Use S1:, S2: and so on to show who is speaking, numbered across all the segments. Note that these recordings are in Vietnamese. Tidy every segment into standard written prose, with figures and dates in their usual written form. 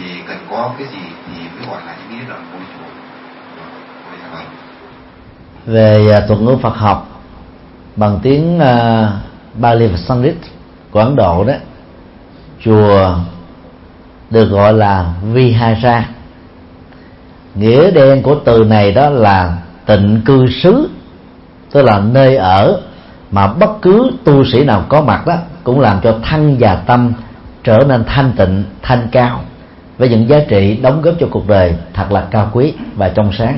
S1: thì cần có cái gì thì mới gọi là ý nghĩa là ngôi chùa.
S2: Về thuật ngữ Phật học bằng tiếng Bali và Sanskrit của Ấn Độ đó, chùa được gọi là Vihara. Nghĩa đen của từ này đó là tịnh cư xứ, tức là nơi ở mà bất cứ tu sĩ nào có mặt đó cũng làm cho thân và tâm trở nên thanh tịnh, thanh cao, với những giá trị đóng góp cho cuộc đời thật là cao quý và trong sáng.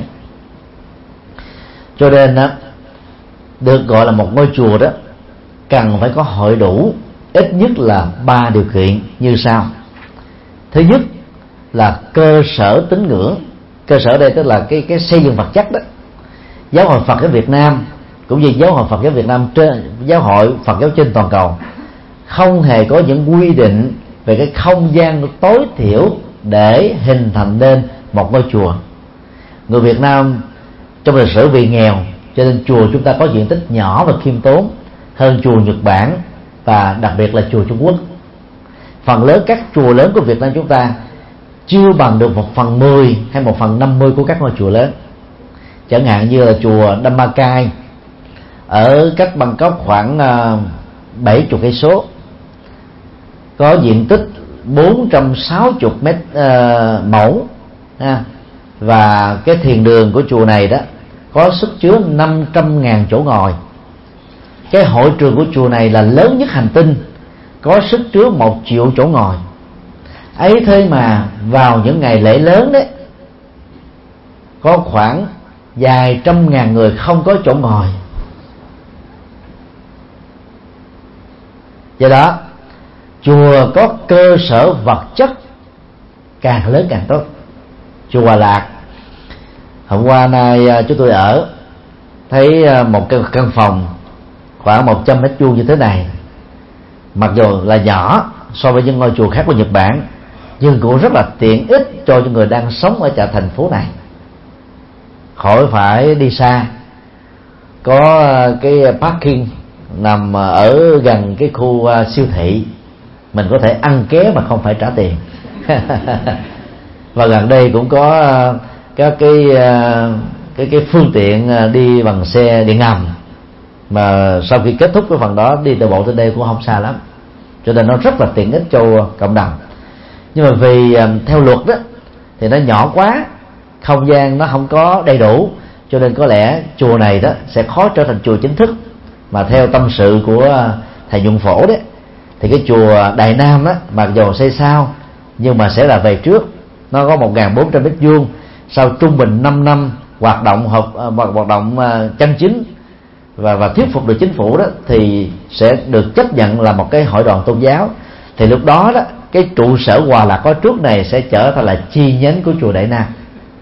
S2: Cho nên đó, được gọi là một ngôi chùa đó cần phải có hội đủ ít nhất là 3 điều kiện như sau. Thứ nhất là cơ sở tín ngưỡng. Cơ sở đây tức là cái xây dựng vật chất đó. Giáo hội Phật giáo Việt Nam cũng như giáo hội Phật giáo Việt Nam trên giáo hội Phật giáo trên toàn cầu không hề có những quy định về cái không gian tối thiểu để hình thành nên một ngôi chùa. Người Việt Nam trong lịch sử vì nghèo cho nên chùa chúng ta có diện tích nhỏ và khiêm tốn hơn chùa Nhật Bản và đặc biệt là chùa Trung Quốc. Phần lớn các chùa lớn của Việt Nam chúng ta chưa bằng được 1/10 hay 1/50 của các ngôi chùa lớn. Chẳng hạn như là chùa Dhammacai ở cách Bangkok khoảng 70 cây số, có diện tích 460 mét mẫu, và cái thiền đường của chùa này đó có sức chứa 500.000 chỗ ngồi. Cái hội trường của chùa này là lớn nhất hành tinh, có sức chứa 1 triệu chỗ ngồi. Ấy thế mà vào những ngày lễ lớn đấy có khoảng vài trăm ngàn người không có chỗ ngồi. Do đó chùa có cơ sở vật chất càng lớn càng tốt. Chùa Hòa Lạc hôm qua nay chúng tôi ở thấy một cái căn phòng khoảng 100 mét vuông như thế này, mặc dù là nhỏ so với những ngôi chùa khác của Nhật Bản nhưng cũng rất là tiện ích cho những người đang sống ở chợ thành phố này, khỏi phải đi xa. Có cái parking nằm ở gần cái khu siêu thị, mình có thể ăn ké mà không phải trả tiền. Và gần đây cũng có các cái phương tiện đi bằng xe điện ngầm, mà sau khi kết thúc cái phần đó đi từ bộ tới đây cũng không xa lắm, cho nên nó rất là tiện ích cho cộng đồng. Nhưng mà vì theo luật đó thì nó nhỏ quá, không gian nó không có đầy đủ, cho nên có lẽ chùa này đó sẽ khó trở thành chùa chính thức. Mà theo tâm sự của thầy Nhuận Phổ đấy, thì cái chùa Đại Nam đó mặc dù xây sau nhưng mà sẽ là về trước. Nó có 1.400 mét vuông, sau trung bình 5 năm hoạt động chân chính và thuyết phục được chính phủ đó, thì sẽ được chấp nhận là một cái hội đoàn tôn giáo. Thì lúc đó đó cái trụ sở Hòa Lạc có trước này sẽ trở thành là chi nhánh của chùa Đại Nam.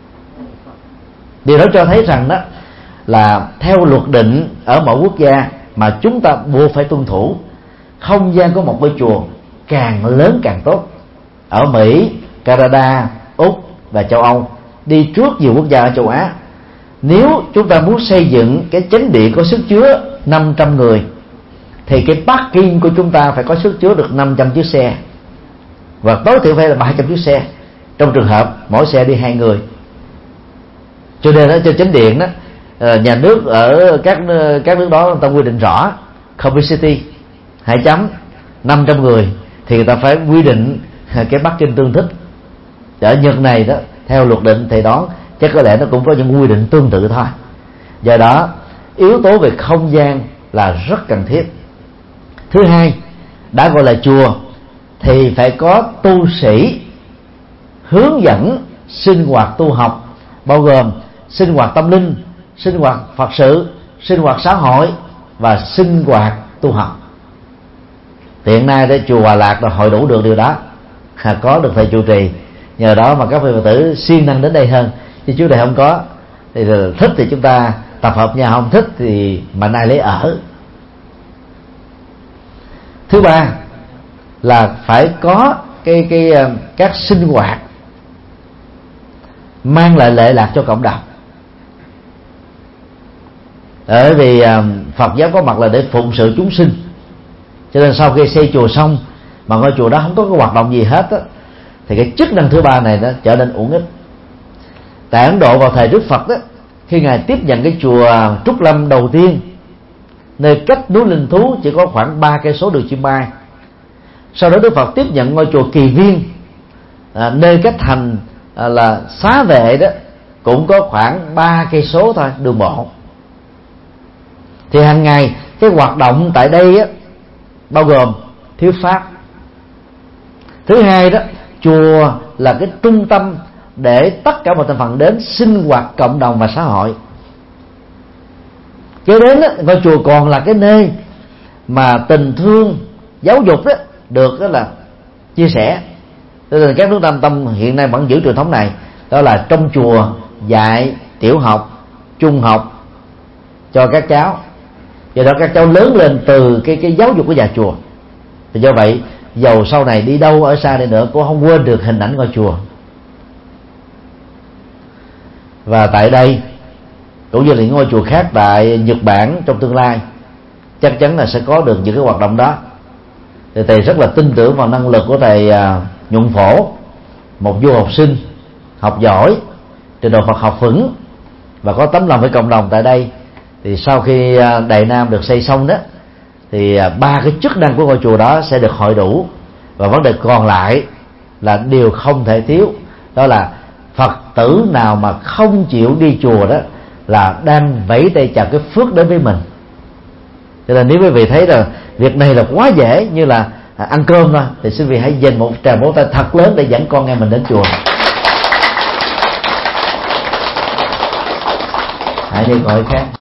S2: Điều đó cho thấy rằng đó là theo luật định ở mỗi quốc gia mà chúng ta buộc phải tuân thủ, không gian của một ngôi chùa càng lớn càng tốt. Ở Mỹ, Canada, Úc và châu Âu, đi trước nhiều quốc gia ở châu Á, nếu chúng ta muốn xây dựng cái chánh điện có sức chứa 500 người thì cái parking của chúng ta phải có sức chứa được 500 chiếc xe, và tối thiểu phải là 300 chiếc xe trong trường hợp mỗi xe đi 2 người. Cho nên đó, cho chánh điện đó, nhà nước ở các nước đó người ta quy định rõ capacity 500 người thì người ta phải quy định cái parking tương thích. Ở Nhật này đó theo luật định thì đó chắc có lẽ nó cũng có những quy định tương tự thôi. Do đó yếu tố về không gian là rất cần thiết. Thứ hai, đã gọi là chùa thì phải có tu sĩ hướng dẫn sinh hoạt tu học, bao gồm sinh hoạt tâm linh, sinh hoạt Phật sự, sinh hoạt xã hội và sinh hoạt tu học. Hiện nay để chùa Hòa Lạc là hội đủ được điều đó, có được thầy trụ trì, nhờ đó mà các vị Phật tử siêng năng đến đây hơn. Chứ trước đây không có, thì thích thì chúng ta tập hợp nhau, không thích thì mạnh ai lấy ở. Thứ ba là phải có các sinh hoạt mang lại lệ lạc cho cộng đồng. Bởi vì Phật giáo có mặt là để phụng sự chúng sinh, cho nên sau khi xây chùa xong mà ngôi chùa đó không có cái hoạt động gì hết á, thì cái chức năng thứ ba này nó trở nên uổng ích. Tại Ấn Độ vào thời Đức Phật đó, khi ngài tiếp nhận cái chùa Trúc Lâm đầu tiên, nơi cách núi Linh Thú chỉ có khoảng 3 cây số đường chim bay. Sau đó Đức Phật tiếp nhận ngôi chùa Kỳ Viên, nơi cách thành là Xá Vệ đó cũng có khoảng 3 cây số thôi đường bộ. Thì hàng ngày cái hoạt động tại đây á, bao gồm thuyết pháp. Thứ hai đó, chùa là cái trung tâm để tất cả mọi thành phần đến sinh hoạt cộng đồng và xã hội. Kế đến đó, ngôi chùa còn là cái nơi mà tình thương giáo dục đó được đó là chia sẻ. Cho nên các nước Nam Tông hiện nay vẫn giữ truyền thống này, đó là trong chùa dạy tiểu học, trung học cho các cháu, do đó các cháu lớn lên từ cái giáo dục của nhà chùa. Thì do vậy dầu sau này đi đâu ở xa đi nữa cũng không quên được hình ảnh ngôi chùa. Và tại đây cũng như là những ngôi chùa khác tại Nhật Bản trong tương lai chắc chắn là sẽ có được những cái hoạt động đó. Thì thầy rất là tin tưởng vào năng lực của thầy Nhuận Phổ, một du học sinh học giỏi, trình độ Phật học vững và có tấm lòng với cộng đồng tại đây. Thì sau khi Đại Nam được xây xong đó, thì 3 cái chức năng của ngôi chùa đó sẽ được hội đủ, và vấn đề còn lại là điều không thể thiếu, đó là Phật tử nào mà không chịu đi chùa đó là đang vẫy tay chào cái phước đến với mình. Cho nên nếu quý vị thấy rằng việc này là quá dễ như là ăn cơm thôi, thì xin quý vị hãy dành một tràng vỗ tay thật lớn để dẫn con em mình đến chùa. Hãy đi gọi khác.